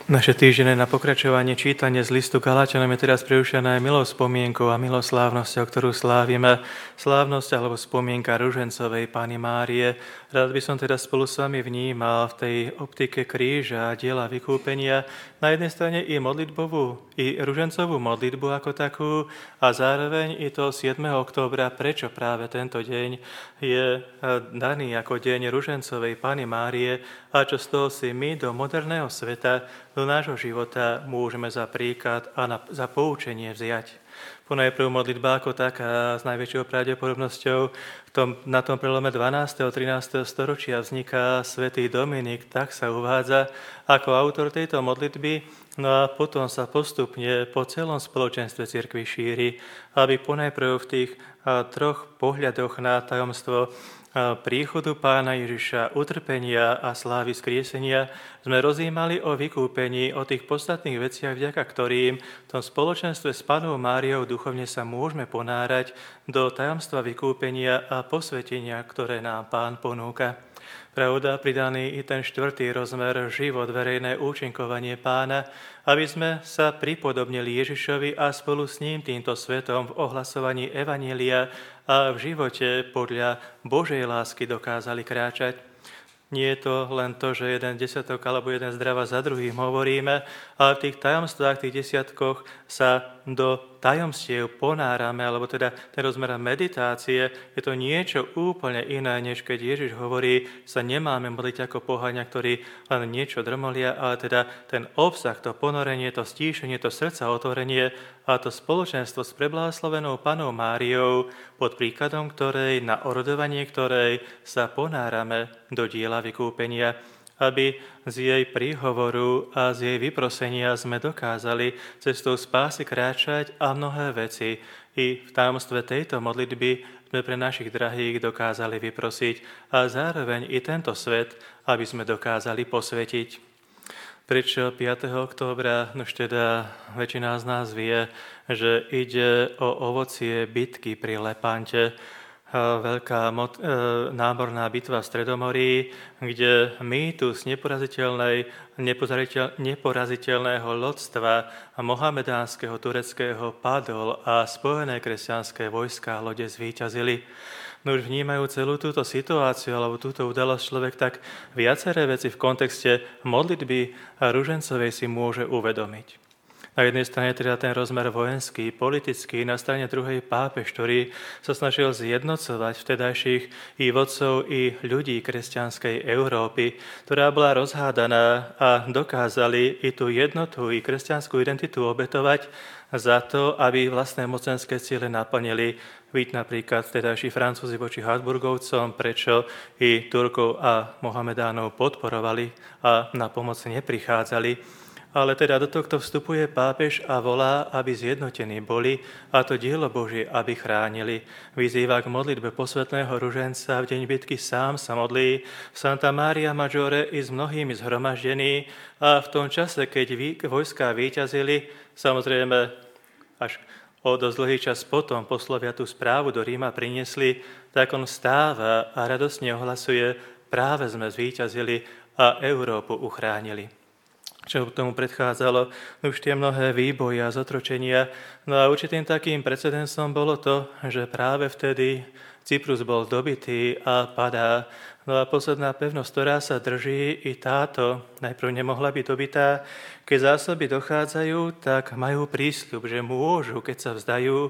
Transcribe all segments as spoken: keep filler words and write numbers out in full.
Naše týždené na pokračovanie čítanie z listu Galaťanom je teraz prerušené milou spomienkou a milou slávnosťou, ktorú slávime, slávnosť alebo spomienka ružencovej Panny Márie. Rád by som teda spolu s vami vnímal v tej optike kríža a diela vykúpenia na jednej strane i modlitbovú, i ružencovú modlitbu ako takú a zároveň i to siedmeho októbra, prečo práve tento deň je daný ako deň ružencovej Panny Márie a čo z toho si my do moderného sveta, do nášho života môžeme za príklad a na, za poučenie vziať. Ponajprv modlitba ako taká s najväčšou pravdepodobnosťou v tom, na tom prelome dvanásteho a trinásteho storočia vzniká svätý Dominik, tak sa uvádza ako autor tejto modlitby, no a potom sa postupne po celom spoločenstve cirkvi šíri, aby ponajprv v tých a, troch pohľadoch na tajomstvo príchodu Pána Ježiša, utrpenia a slávy skriesenia sme rozjímali o vykúpení, o tých podstatných veciach, vďaka ktorým v tom spoločenstve s Pannou Máriou duchovne sa môžeme ponárať do tajomstva vykúpenia a posvetenia, ktoré nám Pán ponúka. Pravda, pridaný i ten štvrtý rozmer, život, verejné účinkovanie Pána, aby sme sa pripodobnili Ježišovi a spolu s ním týmto svetom v ohlasovaní evanjelia a v živote podľa Božej lásky dokázali kráčať. Nie je to len to, že jeden desiatok alebo jeden zdrava za druhým hovoríme, ale v tých tajomstvách, tých desiatkoch sa do tajomstiev ponárame, alebo teda ten rozmer meditácie, je to niečo úplne iné, než keď Ježiš hovorí, sa nemáme modliť ako poháňa, ktorí len niečo drmolia, ale teda ten obsah, to ponorenie, to stíšenie, to srdca otvorenie a to spoločenstvo s prebláhoslavenou Pannou Máriou, pod príkladom ktorej, na orodovanie ktorej sa ponárame do diela vykúpenia, aby z jej príhovoru a z jej vyprosenia sme dokázali cestou spásy kráčať a mnohé veci i v tajomstve tejto modlitby sme pre našich drahých dokázali vyprosiť a zároveň i tento svet, aby sme dokázali posvetiť. Prečo piateho októbra? Nož teda väčšina z nás vie, že ide o ovocie bitky pri Lepante, veľká mod, e, námorná bitva v Stredomorí, kde mýtus neporaziteľnej, neporaziteľ, neporaziteľného lodstva mohamedánskeho, tureckého padol a spojené kresťanské vojská lode zvíťazili. No už vnímajú celú túto situáciu alebo túto udalosť človek, tak viaceré veci v kontexte modlitby ružencovej si môže uvedomiť. Na jednej strane teda ten rozmer vojenský, politický, na strane druhej pápež, ktorý sa snažil zjednocovať vtedajších i vodcov, i ľudí kresťanskej Európy, ktorá bola rozhádaná a dokázali i tú jednotu, i kresťanskú identitu obetovať za to, aby vlastné mocenské ciele naplnili. Víť napríklad vtedajší Francúzi voči Habsburgovcom, prečo i Turkov a Mohamedánov podporovali a na pomoc neprichádzali. Ale teda do tohto vstupuje pápež a volá, aby zjednotení boli a to dielo Božie, aby chránili. Vyzýva k modlitbe posvätného ruženca, v deň bitky sám sa modlí v Santa Maria Maggiore i s mnohými zhromaždení a v tom čase, keď vojská víťazili, samozrejme až o dosť dlhý čas potom poslovia tú správu do Ríma priniesli, tak on vstáva a radosne ohlasuje, práve sme zvíťazili a Európu uchránili. Čo tomu predchádzalo, už tie mnohé výboje a zotročenia. No a určitým takým precedensom bolo to, že práve vtedy Cyprus bol dobitý a padá. No a posledná pevnosť, ktorá sa drží, i táto najprv nemohla byť dobitá. Keď zásoby dochádzajú, tak majú prísľub, že môžu, keď sa vzdajú,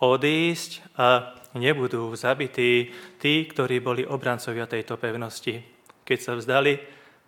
odísť a nebudú zabití tí, ktorí boli obrancovia tejto pevnosti. Keď sa vzdali,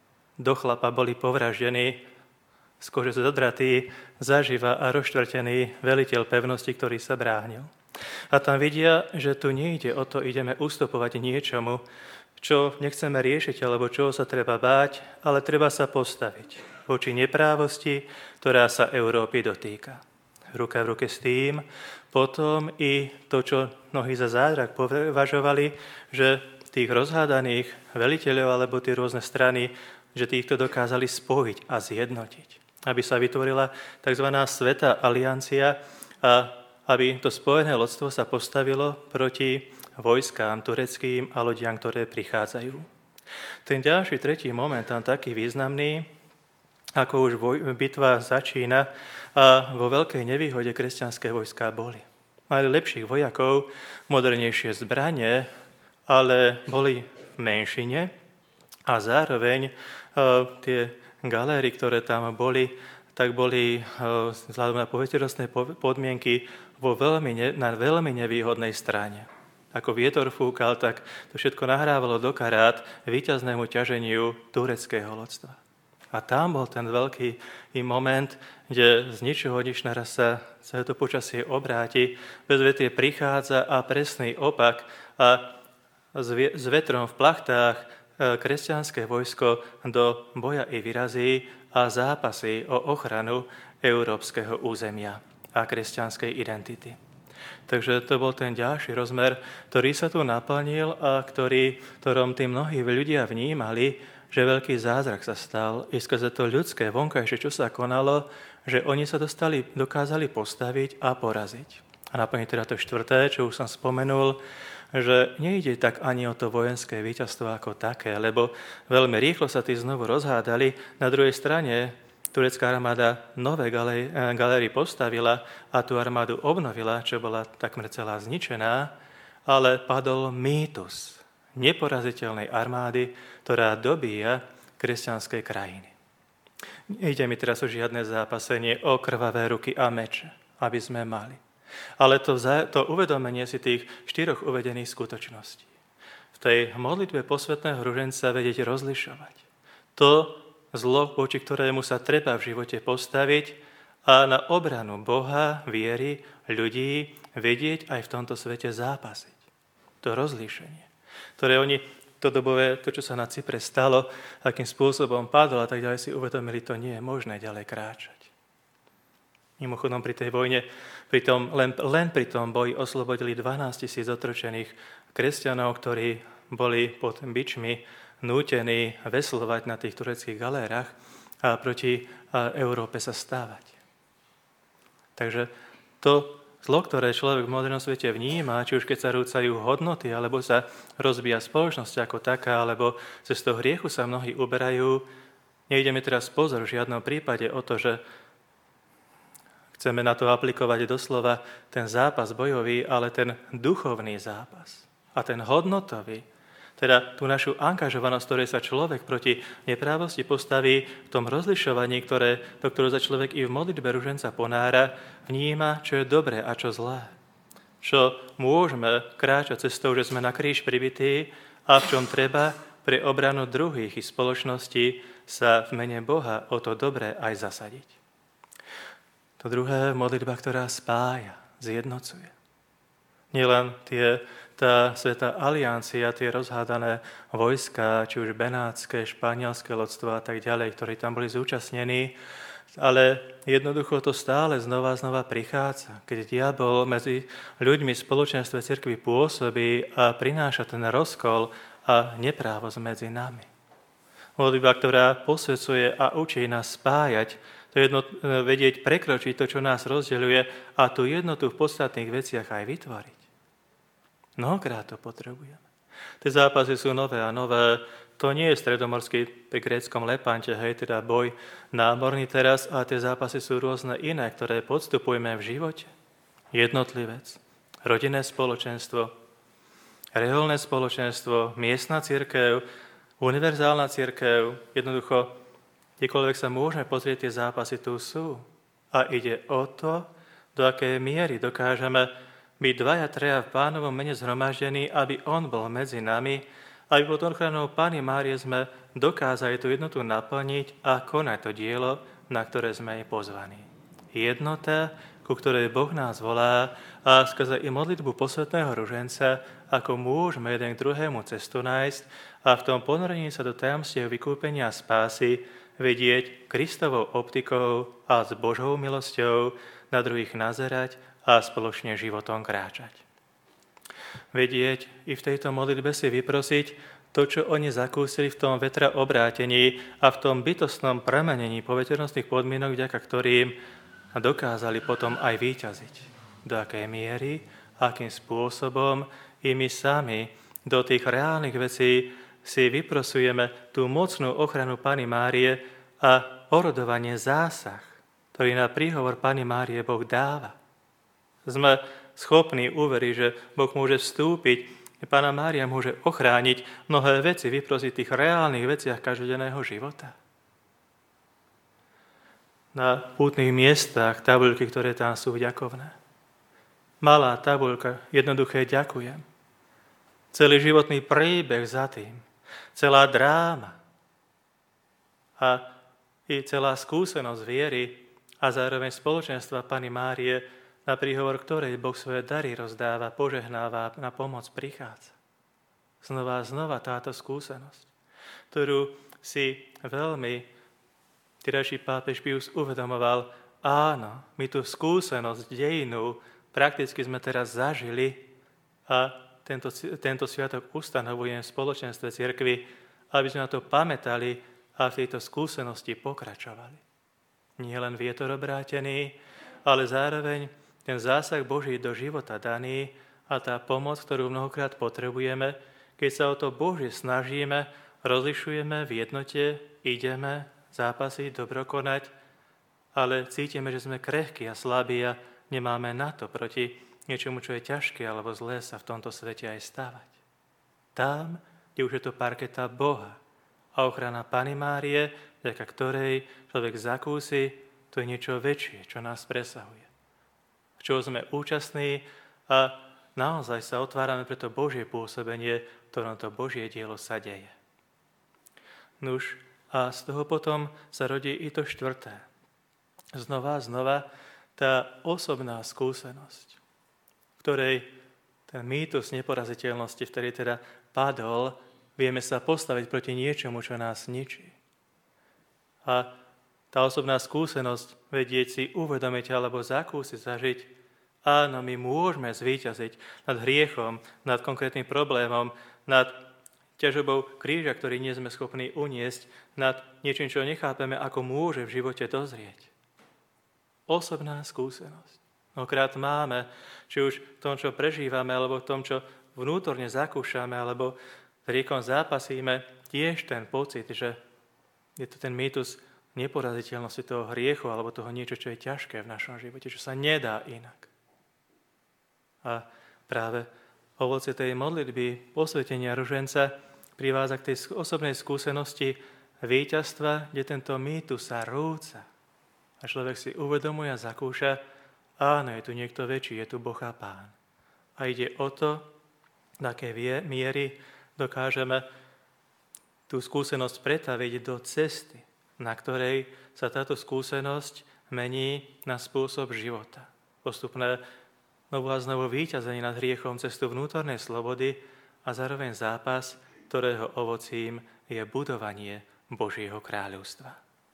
do chlapa boli povraždení, z kože zodratý, zaživa a rozštvrtený veliteľ pevnosti, ktorý sa bránil. A tam vidia, že tu nejde o to, ideme ustupovať niečomu, čo nechceme riešiť, alebo čoho sa treba báť, ale treba sa postaviť voči neprávosti, ktorá sa Európy dotýka. Ruka v ruke s tým, potom i to, čo mnohí za zázrak považovali, že tých rozhádaných veliteľov alebo tie rôzne strany, že týchto dokázali spojiť a zjednotiť. Aby sa vytvorila tzv. Svätá aliancia a aby to spojené lodstvo sa postavilo proti vojskám tureckým a lodiam, ktoré prichádzajú. Ten ďalší, tretí moment, tam taký významný, ako už voj, bitva začína a vo veľkej nevýhode kresťanské vojská boli. Mali lepších vojakov, modernejšie zbranie, ale boli v menšine a zároveň uh, tie galéry, ktoré tam boli, tak boli uh, vzhľadom na poveternostné podmienky vo veľmi ne, na veľmi nevýhodnej strane. Ako vietor fúkal, tak to všetko nahrávalo do karát víťaznému ťaženiu tureckého lodstva. A tam bol ten veľký moment, kde z ničoho nič naraz sa celé to počasie obráti, bezvetie prichádza a presný opak a s vetrom v plachtách kresťanské vojsko do boja i vyrazí a zápasí o ochranu európskeho územia a kresťanskej identity. Takže to bol ten ďalší rozmer, ktorý sa tu naplnil a ktorý, ktorom tí mnohí ľudia vnímali, že veľký zázrak sa stal i skrze to ľudské vonkajšie, čo sa konalo, že oni sa dostali, dokázali postaviť a poraziť. A naplniť teda to štvrté, čo už som spomenul, že nejde tak ani o to vojenské víťazstvo ako také, lebo veľmi rýchlo sa tí znovu rozhádali. Na druhej strane turecká armáda nové galéry postavila a tú armádu obnovila, čo bola takmer celá zničená, ale padol mýtus neporaziteľnej armády, ktorá dobíja kresťanské krajiny. Nejde mi teraz o žiadne zápasenie, o krvavé ruky a meče, aby sme mali. Ale to, to uvedomenie si tých štyroch uvedených skutočností. V tej modlitbe posvätného ruženca vedieť rozlišovať. To zlo, voči ktorému sa treba v živote postaviť a na obranu Boha, viery, ľudí vedieť aj v tomto svete zápasiť. To rozlíšenie, ktoré oni, to dobové, to, čo sa na Cypre stalo, akým spôsobom padlo a tak ďalej, si uvedomili, to nie je možné ďalej kráčať. Mimochodom pri tej vojne, pri tom, len, len pri tom boji oslobodili dvanásť tisíc otročených kresťanov, ktorí boli pod bičmi nútení veslovať na tých tureckých galérach a proti Európe sa stávať. Takže to zlo, ktoré človek v modernom svete vníma, či už keď sa rúcajú hodnoty, alebo sa rozbíja spoločnosť ako taká, alebo cez toho hriechu sa mnohí uberajú, nejdeme teraz pozor v žiadnom prípade o to, že chceme na to aplikovať doslova ten zápas bojový, ale ten duchovný zápas a ten hodnotový, teda tú našu angažovanosť, ktorej sa človek proti neprávosti postaví v tom rozlišovaní, ktoré, do ktorého sa človek i v modlitbe ruženca ponára, vníma, čo je dobré a čo zlé. Čo môžeme kráčať cestou, že sme na kríž pribití a v čom treba pre obranu druhých i spoločnosti sa v mene Boha o to dobré aj zasadiť. To druhé, modlitba, ktorá spája, zjednocuje. Nielen tie tá Svätá aliancia, tie rozhádané vojska, či už benátske, španielské lodstvo a tak ďalej, ktorí tam boli zúčastnení, ale jednoducho to stále znova a znova prichádza, keď diabol medzi ľuďmi v spoločenstve cirkvi pôsobí a prináša ten rozkol a neprávosť medzi nami. Modlitba, ktorá posvedzuje a učí nás spájať, to jedno, vedieť prekročiť to, čo nás rozdeľuje a tú jednotu v podstatných veciach aj vytvoriť. Mnohokrát to potrebujeme. Tie zápasy sú nové a nové. To nie je stredomorský pri gréckom Lepante, hej, teda boj námorný teraz, a tie zápasy sú rôzne iné, ktoré podstupujeme v živote. Jednotlivec, rodinné spoločenstvo, reholné spoločenstvo, miestna cirkev, univerzálna cirkev, jednoducho, kdekoľvek sa môžeme pozrieť, tie zápasy tu sú. A ide o to, do akej miery dokážeme byť dvaja, treja v Pánovom mene zhromaždení, aby On bol medzi nami, aby pod ochranou Panny Márie sme dokázali tú jednotu naplniť a konať to dielo, na ktoré sme jej pozvaní. Jednota, ku ktorej Boh nás volá a skrze i modlitbu posvätného ruženca, ako môžeme jeden k druhému cestu nájsť a v tom ponorení sa do tajomstiev vykúpenia a spásy vedieť Kristovou optikou a s Božou milosťou na druhých nazerať a spoločne životom kráčať. Vedieť i v tejto modlitbe si vyprosiť to, čo oni zakúsili v tom vetra obrátení a v tom bytostnom premenení poveternostných podmienok, vďaka ktorým dokázali potom aj víťaziť. Do akej miery, akým spôsobom i my sami do tých reálnych vecí si vyprosujeme tú mocnú ochranu Panny Márie a orodovanie zásah, ktorý na príhovor Panny Márie Boh dáva. Sme schopní uveriť, že Boh môže vstúpiť, Panna Mária môže ochrániť mnohé veci, vyprosiť tých reálnych veciach každodenného života. Na pútnych miestach tabuľky, ktoré tam sú vďakovné. Malá tabuľka, jednoduché ďakujem. Celý životný príbeh za tým, celá dráma a i celá skúsenosť viery a zároveň spoločenstva Panny Márie, na príhovor ktorej Boh svoje dary rozdáva, požehnáva, na pomoc prichádza. Znova a znova táto skúsenosť, ktorú si veľmi terajší pápež Pius uvedomoval, áno, my tú skúsenosť dejinu prakticky sme teraz zažili a tento, tento sviatok ustanovujem v spoločenstve cirkvi, aby sme na to pamätali a v tejto skúsenosti pokračovali. Nie len vietor obrátený, ale zároveň ten zásah Boží do života daný a tá pomoc, ktorú mnohokrát potrebujeme, keď sa o to Božie snažíme, rozlišujeme v jednote, ideme zápasiť, dobro konať, ale cítime, že sme krehkí a slabí a nemáme na to proti niečomu, čo je ťažké alebo zlé sa v tomto svete aj stávať. Tam, kde už je to parketa Boha a ochrana Panny Márie, vďaka ktorej človek zakúsi, to je niečo väčšie, čo nás presahuje. V čom sme účastní a naozaj sa otvárame pre to Božie pôsobenie, v ktorom to Božie dielo sa deje. Nuž, a z toho potom sa rodí i to štvrté. Znova a znova tá osobná skúsenosť, v ktorej ten mýtus neporaziteľnosti, v ktorej teda padol, vieme sa postaviť proti niečomu, čo nás ničí. A tá osobná skúsenosť, vedieť si, uvedomiť alebo zakúsiť, zažiť, áno, my môžeme zvíťaziť nad hriechom, nad konkrétnym problémom, nad ťažobou kríža, ktorý nie sme schopní uniesť, nad niečím, čo nechápeme, ako môže v živote dozrieť. Osobná skúsenosť. Mnohokrát máme, či už v tom, čo prežívame, alebo v tom, čo vnútorne zakúšame, alebo s hriechom zápasíme, tiež ten pocit, že je to ten mýtus neporaziteľnosti toho hriechu alebo toho niečo, čo je ťažké v našom živote, čo sa nedá inak. A práve ovocie tej modlitby, posvetenia ruženca privádza k tej osobnej skúsenosti víťazstva, kde tento mýtus sa rúca. A človek si uvedomuje a zakúša, áno, je tu niekto väčší, je tu Boh a Pán. A ide o to, na aké miery dokážeme tú skúsenosť pretaviť do cesty, na ktorej sa táto skúsenosť mení na spôsob života. Postupné znovu a znovu víťazenie nad hriechom, cestu vnútornej slobody a zároveň zápas, ktorého ovocím je budovanie Božieho kráľovstva.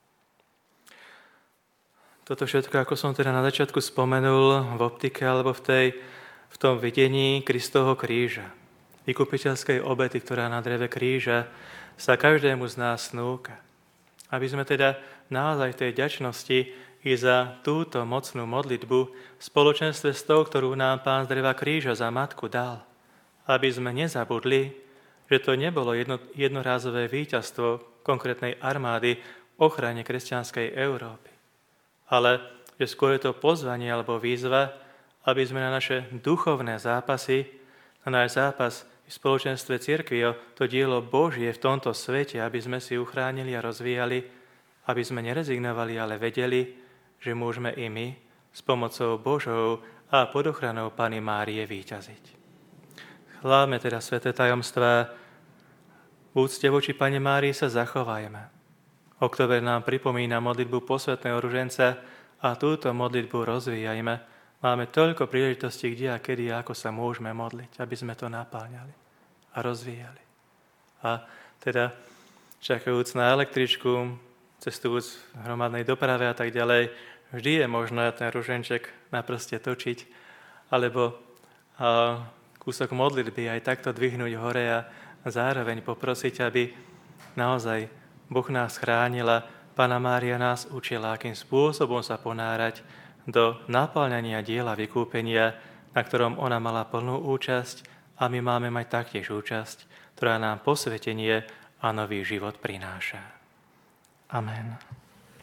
Toto všetko, ako som teda na začiatku spomenul, v optike alebo v, tej, v tom videní Kristovho kríža, vykupiteľskej obety, ktorá na dreve kríža sa každému z nás snúka. Aby sme teda naozaj v tej vďačnosti i za túto mocnú modlitbu v spoločenstve s tou, ktorú nám Pán z dreva kríža za matku dal. Aby sme nezabudli, že to nebolo jedno, jednorázové víťazstvo konkrétnej armády v ochrane kresťanskej Európy. Ale že skôr je to pozvanie alebo výzva, aby sme na naše duchovné zápasy, na náš zápas v spoločenstve cirkvi, to dielo Božie v tomto svete, aby sme si uchránili a rozvíjali, aby sme nerezignovali, ale vedeli, že môžeme i my s pomocou Božou a pod ochranou Panny Márie víťaziť. Chválme teda sväté tajomstvá, v úcte voči Panne Márii sa zachovajme. Október nám pripomína modlitbu posvätného ruženca a túto modlitbu rozvíjajme. Máme toľko príležitostí, kde a kedy a ako sa môžeme modliť, aby sme to napáľali a rozvíjali. A teda čakajúc na električku, cestujúc v hromadnej doprave a tak ďalej, vždy je možné ten ruženček na prste točiť, alebo a, kúsok modlitby aj takto dvihnúť hore a zároveň poprosiť, aby naozaj Boh nás chránila, Panna Mária nás učila, akým spôsobom sa ponárať do napáľania diela vykúpenia, na ktorom ona mala plnú účasť a my máme mať taktiež účasť, ktorá nám posvetenie a nový život prináša. Amen.